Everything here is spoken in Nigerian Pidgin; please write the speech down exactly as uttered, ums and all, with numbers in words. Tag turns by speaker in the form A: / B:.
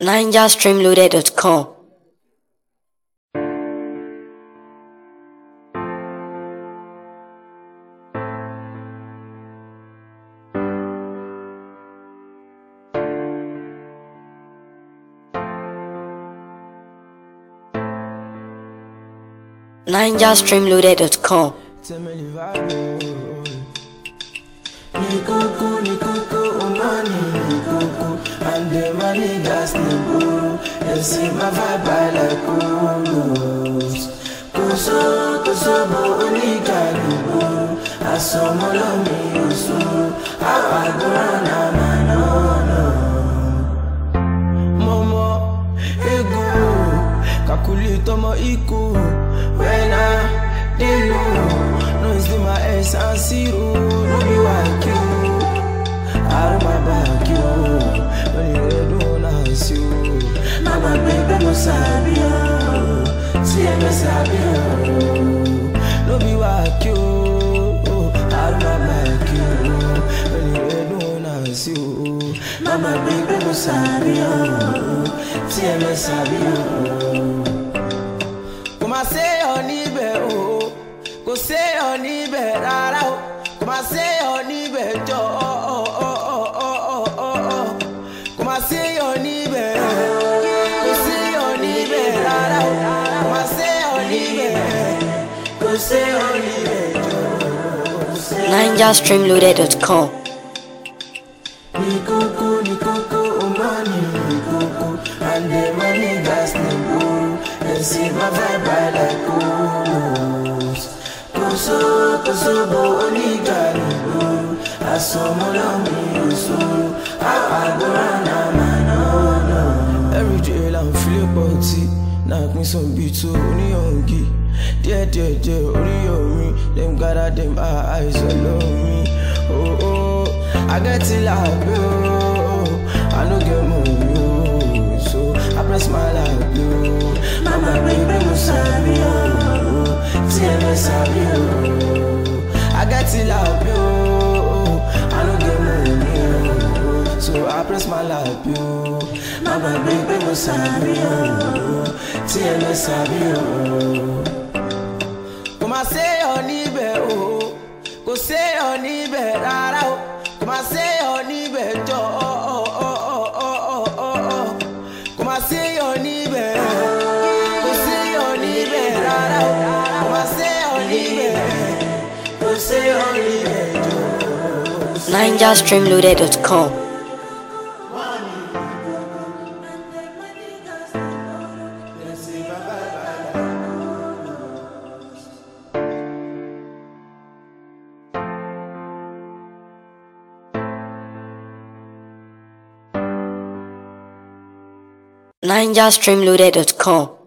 A: ninja stream loaded dot com. ninja stream loaded dot com.
B: Nikoko, Nikoko, Omani, Nikoko, and the money gas Niburu, and see my vibe by like Kulos. Koso, Koso, Bonika, Niburu, I saw Molomi, Usu, I go run a man, Momo, Ego, Kakulito, Mo Iku, when I did no, it's my essence, no be like you. I remember you when you don't ask you. Mama, baby, no sabio, see me sabio. No be like you. I remember you when you don't ask you. Mama, baby, no sabio, see me sabio. Come I say on ibe go say on ibe rara. Come I say on ibe jo oh oh oh oh oh oh. Come I say on ibe go say on ibe rara. Come I say on ibe go say on ibe jo.
A: ninja stream loaded dot com.
B: Nikoko, Nikoko, Omani, Nikoko, and the money gas Niburu, and see my vibe by like Kulos. Koso, Koso, Bonika, Niburu, I saw Molomi, Usu, I go run a man, every day I'm feeling party, knock me some beats, only on gi. Dear, dear, dear, only on me, them gather them eyes all on me, oh, oh. I get till I blow, I don't get money, so I press my life blue. Mama, baby, no sabio, tell me sabio. I get till I blow, I don't get money, so I press my life blue. Mama, baby, no sabio, tell me sabio. Come I say on ibe, oh, go say on ibe, rara. Come I say on ibe jo oh oh oh oh oh oh. Come I say on ibe, go say on ibe rara. Come I say on ibe, go say on ibe jo.
A: ninja stream loaded dot com. ninja stream loaded dot com.